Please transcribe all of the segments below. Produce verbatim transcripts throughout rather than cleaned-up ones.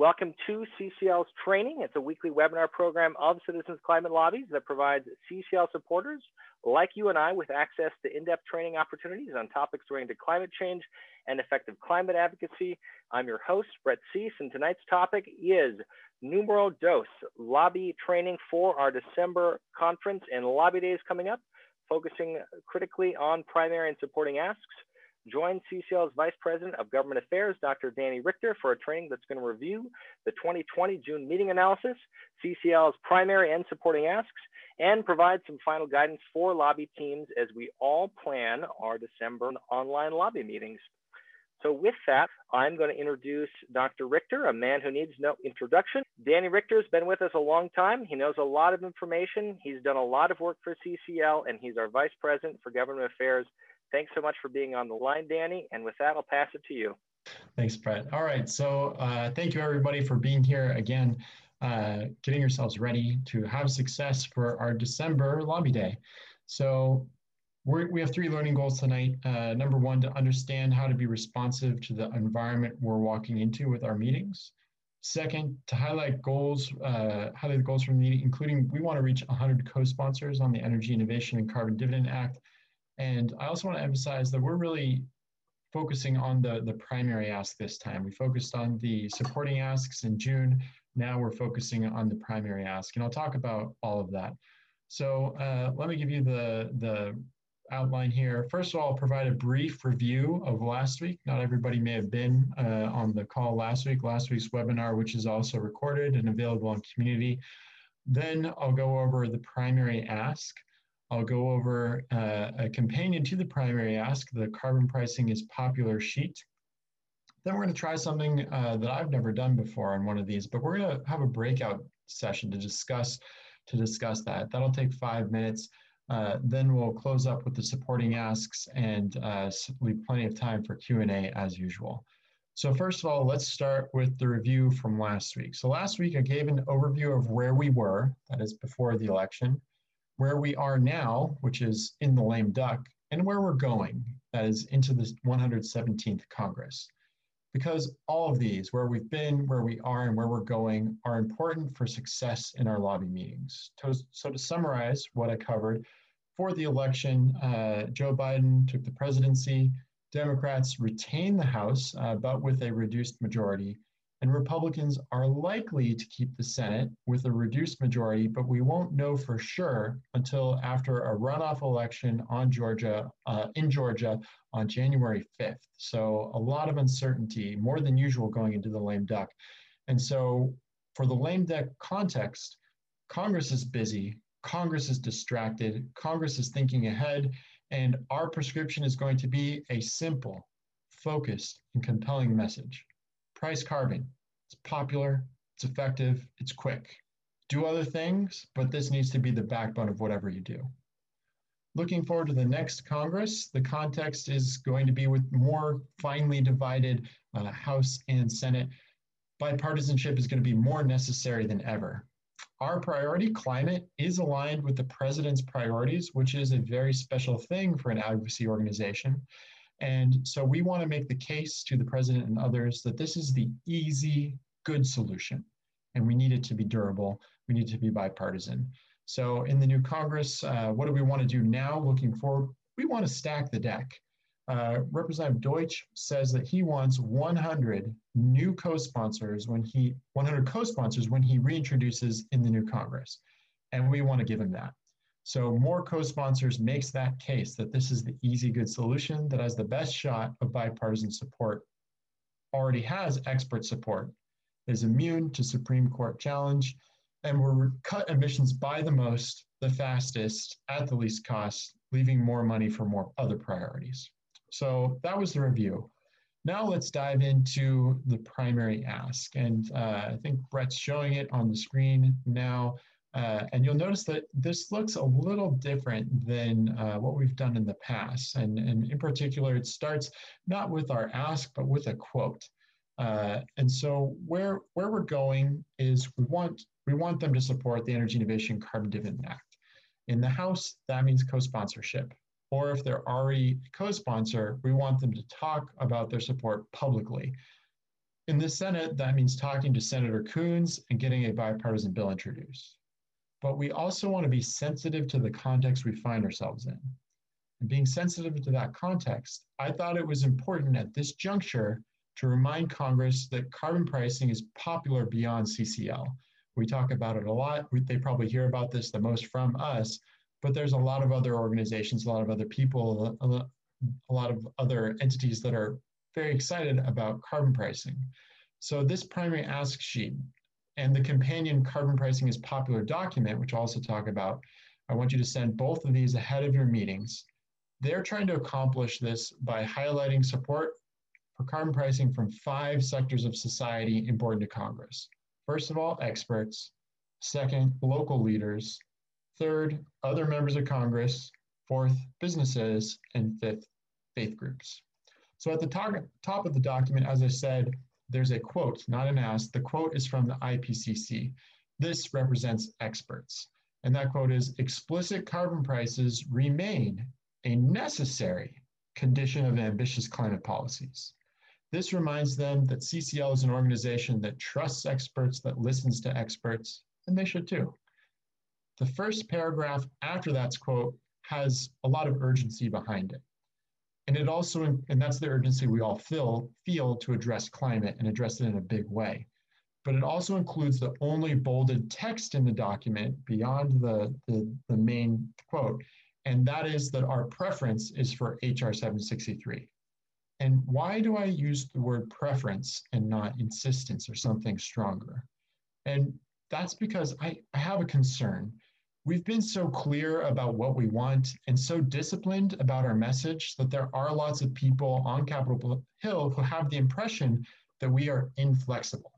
Welcome to C C L's training. It's a weekly webinar program of Citizens Climate Lobbies that provides C C L supporters like you and I with access to in-depth training opportunities on topics related to climate change and effective climate advocacy. I'm your host, Brett Cease, and tonight's topic is numero dos, lobby training for our December conference and lobby days coming up, focusing critically on primary and supporting asks. Join C C L's Vice President of Government Affairs, Doctor Danny Richter, for a training that's going to review the twenty twenty June meeting analysis, C C L's primary and supporting asks, and provide some final guidance for lobby teams as we all plan our December online lobby meetings. So with that, I'm going to introduce Doctor Richter, a man who needs no introduction. Danny Richter has been with us a long time. He knows a lot of information. He's done a lot of work for C C L, and he's our Vice President for Government Affairs. Thanks so much for being on the line, Danny. And with that, I'll pass it to you. Thanks, Brett. All right. So uh, thank you, everybody, for being here again, uh, getting yourselves ready to have success for our December lobby day. So we're, we have three learning goals tonight. Uh, number one, to understand how to be responsive to the environment we're walking into with our meetings. Second, to highlight goals, uh, highlight the goals from the meeting, including we want to reach one hundred co-sponsors on the Energy Innovation and Carbon Dividend Act. And I also want to emphasize that we're really focusing on the, the primary ask this time. We focused on the supporting asks in June. Now we're focusing on the primary ask, and I'll talk about all of that. So uh, let me give you the, the outline here. First of all, I'll provide a brief review of last week. Not everybody may have been uh, on the call last week, last week's webinar, which is also recorded and available on Community. Then I'll go over the primary ask. I'll go over uh, a companion to the primary ask, the carbon pricing is popular sheet. Then we're going to try something uh, that I've never done before on one of these, but we're going to have a breakout session to discuss to discuss that. That'll take five minutes. Uh, then we'll close up with the supporting asks and uh, leave plenty of time for Q and A as usual. So first of all, let's start with the review from last week. So last week I gave an overview of where we were, that is before the election, where we are now, which is in the lame duck, and where we're going, that is into the one hundred seventeenth Congress. Because all of these, where we've been, where we are, and where we're going, are important for success in our lobby meetings. So, so to summarize what I covered, for the election, uh, Joe Biden took the presidency, Democrats retain the House, uh, but with a reduced majority, and Republicans are likely to keep the Senate with a reduced majority, but we won't know for sure until after a runoff election on Georgia, uh, in Georgia on January fifth. So a lot of uncertainty, more than usual going into the lame duck. And so for the lame duck context, Congress is busy, Congress is distracted, Congress is thinking ahead, and our prescription is going to be a simple, focused, and compelling message. Price carbon, it's popular, it's effective, it's quick. Do other things, but this needs to be the backbone of whatever you do. Looking forward to the next Congress, the context is going to be with more finely divided uh, House and Senate. Bipartisanship is going to be more necessary than ever. Our priority, climate, is aligned with the president's priorities, which is a very special thing for an advocacy organization. And so we want to make the case to the president and others that this is the easy, good solution. And we need it to be durable. We need it to be bipartisan. So in the new Congress, uh, what do we want to do now looking forward? We want to stack the deck. Uh, Representative Deutsch says that he wants one hundred new co-sponsors when he, one hundred co-sponsors when he reintroduces in the new Congress. And we want to give him that. So more co-sponsors makes that case that this is the easy, good solution that has the best shot of bipartisan support, already has expert support, is immune to Supreme Court challenge, and will cut emissions by the most, the fastest, at the least cost, leaving more money for more other priorities. So that was the review. Now let's dive into the primary ask. And uh, I think Brett's showing it on the screen now. Uh, and you'll notice that this looks a little different than uh, what we've done in the past. And, and in particular, it starts not with our ask, but with a quote. Uh, and so where, where we're going is we want, we want them to support the Energy Innovation Carbon Dividend Act. In the House, that means co-sponsorship. Or if they're already a co-sponsor, we want them to talk about their support publicly. In the Senate, that means talking to Senator Coons and getting a bipartisan bill introduced. But we also want to be sensitive to the context we find ourselves in. And being sensitive to that context, I thought it was important at this juncture to remind Congress that carbon pricing is popular beyond C C L. We talk about it a lot. They probably hear about this the most from us, but there's a lot of other organizations, a lot of other people, a lot of other entities that are very excited about carbon pricing. So this primary ask sheet and the companion carbon pricing is popular document, which I'll also talk about, I want you to send both of these ahead of your meetings. They're trying to accomplish this by highlighting support for carbon pricing from five sectors of society important to Congress. First of all, experts. Second, local leaders. Third, other members of Congress. Fourth, businesses. And fifth, faith groups. So at the top, top of the document, as I said, there's a quote, not an ask. The quote is from the I P C C. This represents experts. And that quote is, explicit carbon prices remain a necessary condition of ambitious climate policies. This reminds them that C C L is an organization that trusts experts, that listens to experts, and they should too. The first paragraph after that quote has a lot of urgency behind it. And it also, and that's the urgency we all feel, feel to address climate and address it in a big way. But it also includes the only bolded text in the document beyond the, the, the main quote, and that is that our preference is for H R seven sixty-three. And why do I use the word preference and not insistence or something stronger? And that's because I, I have a concern. We've been so clear about what we want and so disciplined about our message that there are lots of people on Capitol Hill who have the impression that we are inflexible.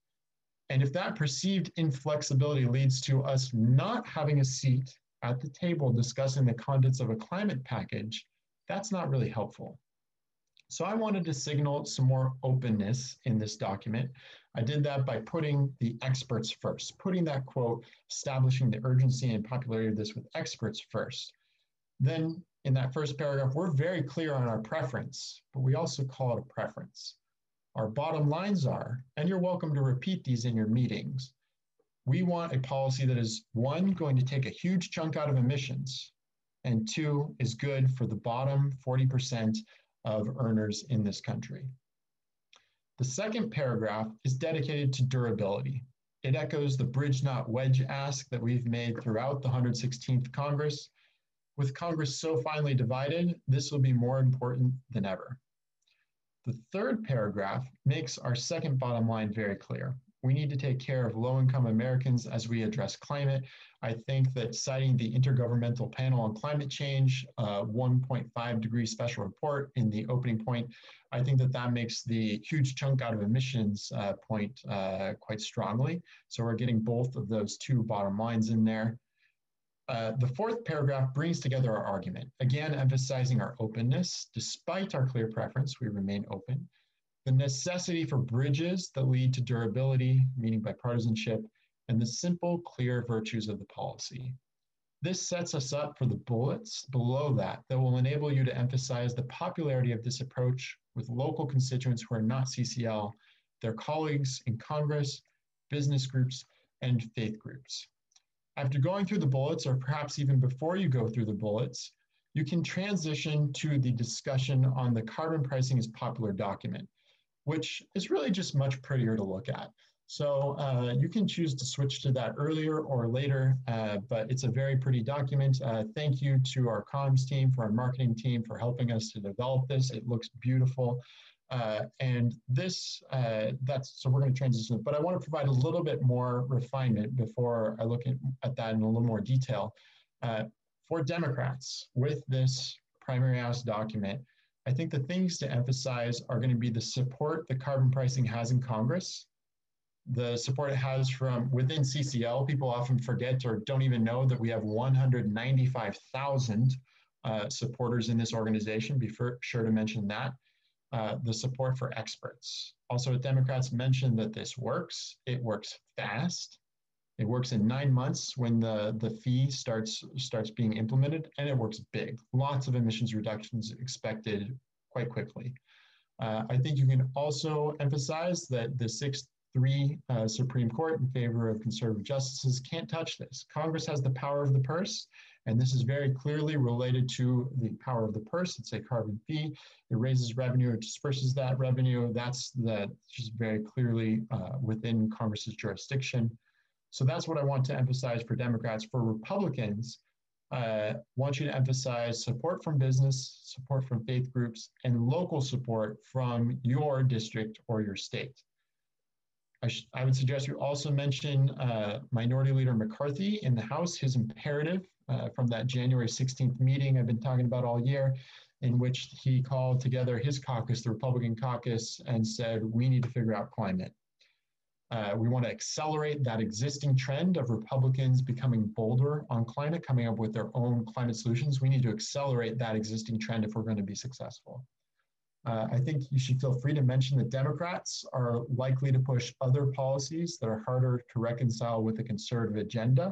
And if that perceived inflexibility leads to us not having a seat at the table discussing the contents of a climate package, that's not really helpful. So I wanted to signal some more openness in this document. I did that by putting the experts first, putting that quote, establishing the urgency and popularity of this with experts first. Then in that first paragraph, we're very clear on our preference, but we also call it a preference. Our bottom lines are, and you're welcome to repeat these in your meetings, we want a policy that is, one, going to take a huge chunk out of emissions, and two, is good for the bottom forty percent of earners in this country. The second paragraph is dedicated to durability. It echoes the bridge not wedge ask that we've made throughout the one hundred sixteenth Congress. With Congress so finely divided, this will be more important than ever. The third paragraph makes our second bottom line very clear. We need to take care of low-income Americans as we address climate. I think that citing the Intergovernmental Panel on Climate Change uh, one point five degree special report in the opening point, I think that that makes the huge chunk out of emissions uh, point uh, quite strongly. So we're getting both of those two bottom lines in there. Uh, the fourth paragraph brings together our argument, again emphasizing our openness. Despite our clear preference, we remain open. The necessity for bridges that lead to durability, meaning bipartisanship, and the simple, clear virtues of the policy. This sets us up for the bullets below that that will enable you to emphasize the popularity of this approach with local constituents who are not C C L, their colleagues in Congress, business groups, and faith groups. After going through the bullets, or perhaps even before you go through the bullets, you can transition to the discussion on the carbon pricing is popular document, which is really just much prettier to look at. So uh, you can choose to switch to that earlier or later, uh, but it's a very pretty document. Uh, thank you to our comms team, for our marketing team for helping us to develop this. It looks beautiful. Uh, and this, uh, that's, so we're gonna transition, but I wanna provide a little bit more refinement before I look at, at that in a little more detail. Uh, for Democrats, with this primary ask document, I think the things to emphasize are going to be the support the carbon pricing has in Congress, the support it has from within C C L. People often forget or don't even know that we have one hundred ninety-five thousand uh, supporters in this organization. Be sure to mention that. Uh, the support for experts. Also, Democrats mentioned that this works. It works fast. It works in nine months when the, the fee starts, starts being implemented, and it works big. Lots of emissions reductions expected quite quickly. Uh, I think you can also emphasize that the six three uh, Supreme Court in favor of conservative justices can't touch this. Congress has the power of the purse, and this is very clearly related to the power of the purse. It's a carbon fee. It raises revenue, it disperses that revenue. That's that just very clearly uh, within Congress's jurisdiction. So that's what I want to emphasize for Democrats. For Republicans, uh, want you to emphasize support from business, support from faith groups, and local support from your district or your state. I, I would suggest you also mention uh, Minority Leader McCarthy in the House, his imperative uh, from that January sixteenth meeting I've been talking about all year, in which he called together his caucus, the Republican caucus, and said, we need to figure out climate. Uh, we want to accelerate that existing trend of Republicans becoming bolder on climate, coming up with their own climate solutions. We need to accelerate that existing trend if we're going to be successful. Uh, I think you should feel free to mention that Democrats are likely to push other policies that are harder to reconcile with the conservative agenda.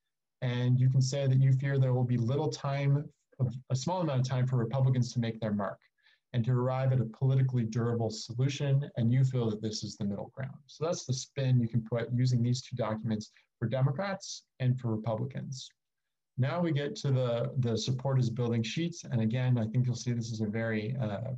And you can say that you fear there will be little time, a small amount of time for Republicans to make their mark and to arrive at a politically durable solution. And you feel that this is the middle ground. So that's the spin you can put using these two documents for Democrats and for Republicans. Now we get to the, the supporters building sheets. And again, I think you'll see this is a very uh,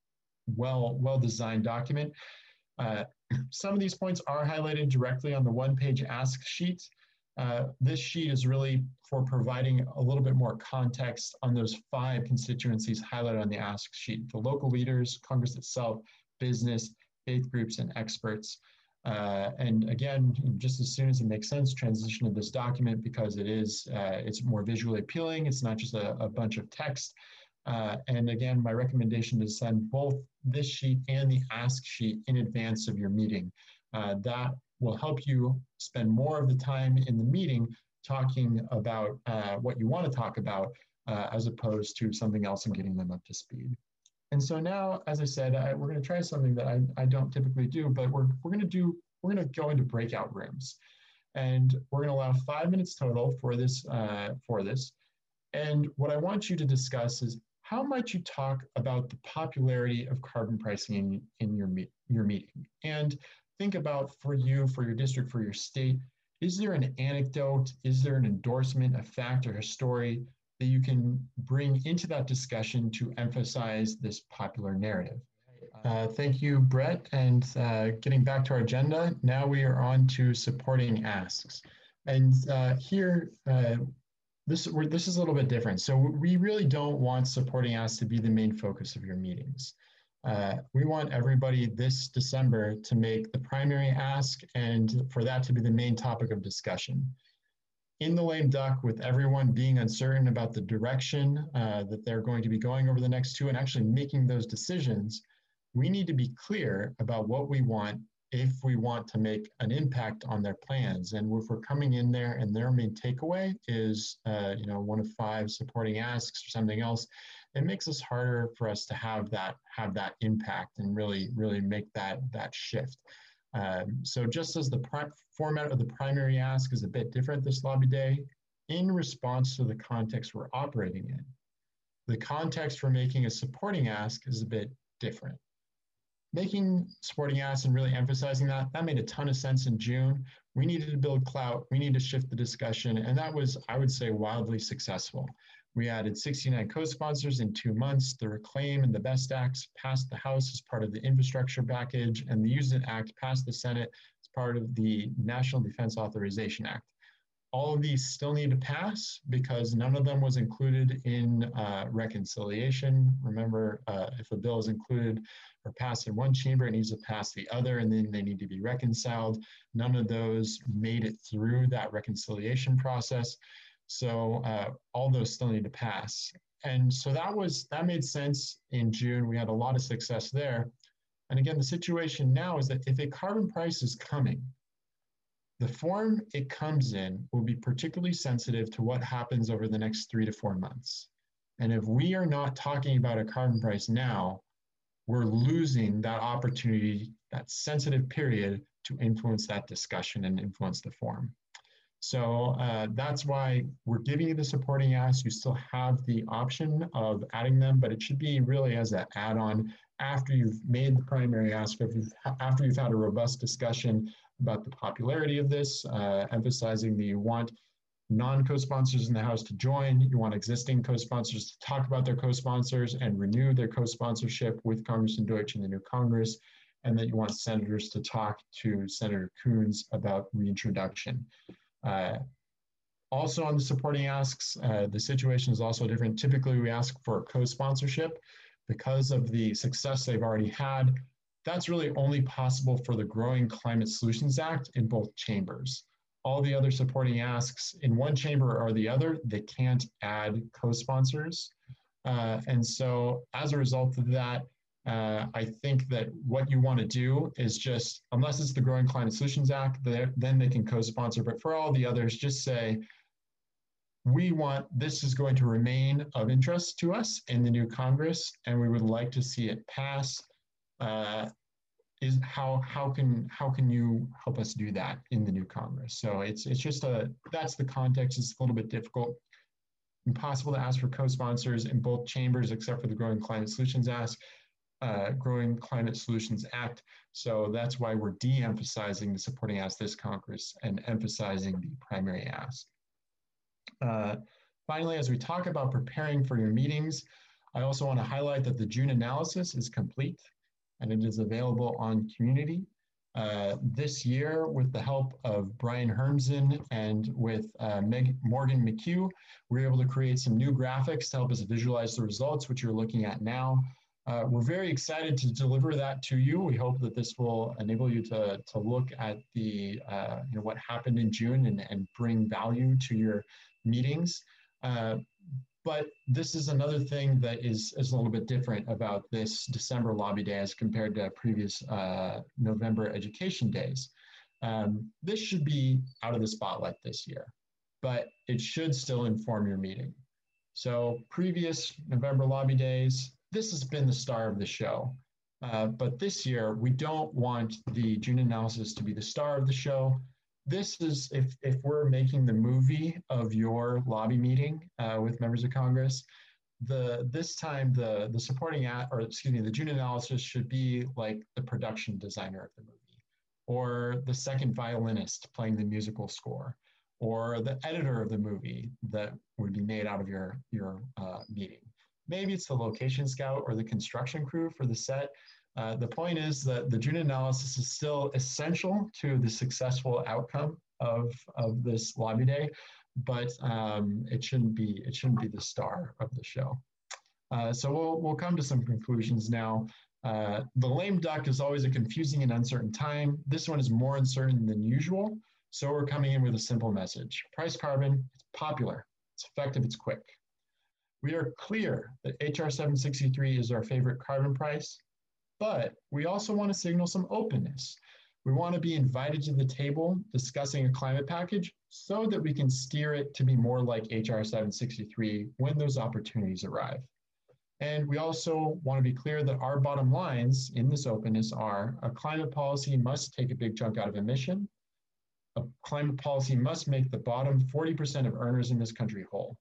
well, well-designed document. Uh, some of these points are highlighted directly on the one-page ask sheet. Uh, this sheet is really for providing a little bit more context on those five constituencies highlighted on the ask sheet: the local leaders, Congress itself, business, faith groups, and experts. Uh, and again, just as soon as it makes sense, transition to this document because it is, uh, it's more visually appealing. It's not just a, a bunch of text. Uh, and again, my recommendation is send both this sheet and the ask sheet in advance of your meeting. Uh, that will help you spend more of the time in the meeting talking about uh, what you want to talk about uh, as opposed to something else and getting them up to speed. And so now, as I said, I, we're going to try something that I, I don't typically do, but we're, we're going to do, we're going to go into breakout rooms. And we're going to allow five minutes total for this, uh, for this. And what I want you to discuss is how might you talk about the popularity of carbon pricing in, in your, meet, your meeting? And think about for you, for your district, for your state, is there an anecdote, is there an endorsement, a fact, or a story that you can bring into that discussion to emphasize this popular narrative? Uh, thank you, Brett. And uh, getting back to our agenda, now we are on to supporting asks. And uh, here, uh, This, we're, this is a little bit different. So we really don't want supporting asks to be the main focus of your meetings. Uh, we want everybody this December to make the primary ask and for that to be the main topic of discussion. In the lame duck, with everyone being uncertain about the direction uh, that they're going to be going over the next two and actually making those decisions, we need to be clear about what we want if we want to make an impact on their plans. And if we're coming in there and their main takeaway is, uh, you know, one of five supporting asks or something else, it makes us harder for us to have that have that impact and really, really make that, that shift. Um, so just as the format of the primary ask is a bit different this lobby day, in response to the context we're operating in, the context for making a supporting ask is a bit different. Making supporting asks and really emphasizing that, that made a ton of sense in June. We needed to build clout, we need to shift the discussion, and that was, I would say, wildly successful. We added sixty-nine co-sponsors in two months. The Reclaim and the BEST Acts passed the House as part of the infrastructure package, and the Use It Act passed the Senate as part of the National Defense Authorization Act. All of these still need to pass because none of them was included in uh, reconciliation. Remember, uh, if a bill is included or passed in one chamber, it needs to pass the other, and then they need to be reconciled. None of those made it through that reconciliation process. So uh, all those still need to pass. And so that was, that made sense in June. We had a lot of success there. And again, the situation now is that if a carbon price is coming, the form it comes in will be particularly sensitive to what happens over the next three to four months. And if we are not talking about a carbon price now, we're losing that opportunity, that sensitive period to influence that discussion and influence the form. So uh, that's why we're giving you the supporting asks. You still have the option of adding them, but it should be really as an add-on after you've made the primary ask, if you've, after you've had a robust discussion about the popularity of this, uh, emphasizing that you want non-co-sponsors in the House to join, you want existing co-sponsors to talk about their co-sponsors and renew their co-sponsorship with Congressman Deutsch in the new Congress, and that you want senators to talk to Senator Coons about reintroduction. Uh, also on the supporting asks, uh, the situation is also different. Typically, we ask for co-sponsorship because of the success they've already had. That's really only possible for the Growing Climate Solutions Act in both chambers. All the other supporting asks in one chamber or the other, they can't add co-sponsors. Uh, and so as a result of that, uh, I think that what you want to do is just, unless it's the Growing Climate Solutions Act, then they can co-sponsor. But for all the others, just say, we want, this is going to remain of interest to us in the new Congress, and we would like to see it pass. Uh, is how how can how can you help us do that in the new Congress? So it's it's just a, that's the context. It's a little bit difficult, impossible to ask for co-sponsors in both chambers except for the Growing Climate Solutions Act. Uh, Growing Climate Solutions Act. So that's why we're de-emphasizing the supporting ask this Congress and emphasizing the primary ask. Uh, finally, as we talk about preparing for your meetings, I also want to highlight that the June analysis is complete and it is available on Community. Uh, this year, with the help of Brian Hermsen and with uh, Meg, Morgan McHugh, we were able to create some new graphics to help us visualize the results, which you're looking at now. Uh, we're very excited to deliver that to you. We hope that this will enable you to, to look at the, uh, you know, what happened in June and, and bring value to your meetings. Uh, But this is another thing that is, is a little bit different about this December lobby day as compared to previous uh, November education days. Um, this should be out of the spotlight this year, but it should still inform your meeting. So previous November lobby days, this has been the star of the show. Uh, but this year, we don't want the June analysis to be the star of the show. This is, if, if we're making the movie of your lobby meeting uh, with members of Congress, the this time the, the supporting, at, or excuse me, the June analysis should be like the production designer of the movie, or the second violinist playing the musical score, or the editor of the movie that would be made out of your, your uh, meeting. Maybe it's the location scout or the construction crew for the set. Uh, the point is that the June analysis is still essential to the successful outcome of, of this lobby day, but um, it shouldn't be it shouldn't be the star of the show. Uh, so we'll we'll come to some conclusions now. Uh, the lame duck is always a confusing and uncertain time. This one is more uncertain than usual, so we're coming in with a simple message. Price carbon, it's popular, it's effective, it's quick. We are clear that H R seven sixty-three is our favorite carbon price, but we also want to signal some openness. We want to be invited to the table discussing a climate package so that we can steer it to be more like H R seven sixty-three when those opportunities arrive. And we also want to be clear that our bottom lines in this openness are: a climate policy must take a big chunk out of emission. A climate policy must make the bottom forty percent of earners in this country whole.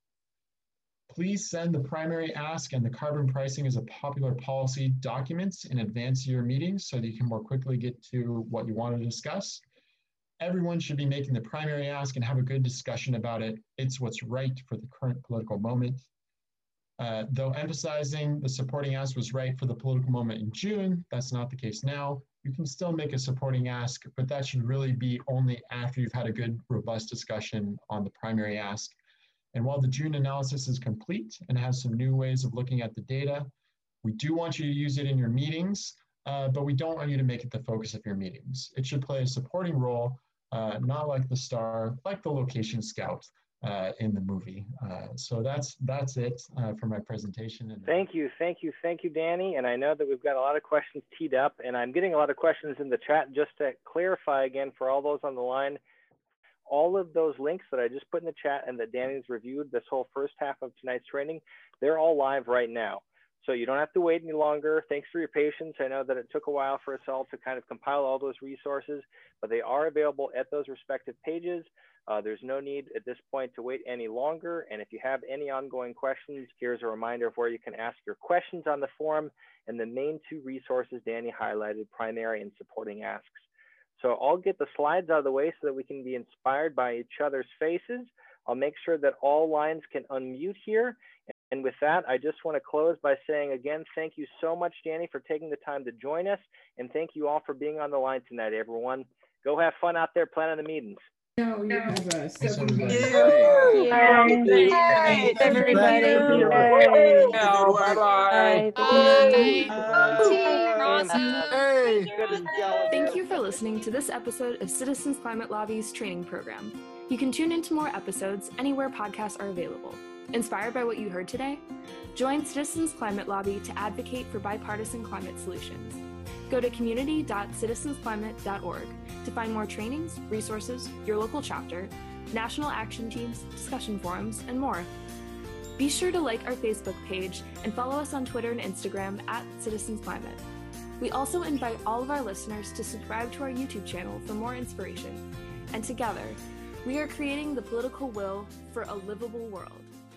Please send the primary ask and the carbon pricing as a popular policy documents in advance of your meetings so that you can more quickly get to what you want to discuss. Everyone should be making the primary ask and have a good discussion about it. It's what's right for the current political moment. Uh, though emphasizing the supporting ask was right for the political moment in June, that's not the case now. You can still make a supporting ask, but that should really be only after you've had a good, robust discussion on the primary ask. And while the June analysis is complete and has some new ways of looking at the data, we do want you to use it in your meetings, uh, but we don't want you to make it the focus of your meetings. It should play a supporting role, uh, not like the star, like the location scout uh, in the movie. Uh, so that's that's it uh, for my presentation. And thank you, thank you, thank you, Danny. And I know that we've got a lot of questions teed up, and I'm getting a lot of questions in the chat. Just to clarify again for all those on the line, all of those links that I just put in the chat and that Danny's reviewed this whole first half of tonight's training, they're all live right now. So you don't have to wait any longer. Thanks for your patience. I know that it took a while for us all to kind of compile all those resources, but they are available at those respective pages. Uh, there's no need at this point to wait any longer. And if you have any ongoing questions, here's a reminder of where you can ask your questions on the forum and the main two resources Danny highlighted, primary and supporting asks. So I'll get the slides out of the way so that we can be inspired by each other's faces. I'll make sure that all lines can unmute here. And with that, I just want to close by saying again, thank you so much, Danny, for taking the time to join us. And thank you all for being on the line tonight, everyone. Go have fun out there planning the meetings. No, you have a Thanks, seven everybody. minute. Thanks, everybody. Bye. Thank you for listening to this episode of Citizens Climate Lobby's training program. You can tune into more episodes anywhere podcasts are available. Inspired by what you heard today? Join Citizens Climate Lobby to advocate for bipartisan climate solutions. Go to community dot citizens climate dot org to find more trainings, resources, your local chapter, national action teams, discussion forums, and more. Be sure to like our Facebook page and follow us on Twitter and Instagram at Citizens Climate. We also invite all of our listeners to subscribe to our YouTube channel for more inspiration. And together, we are creating the political will for a livable world.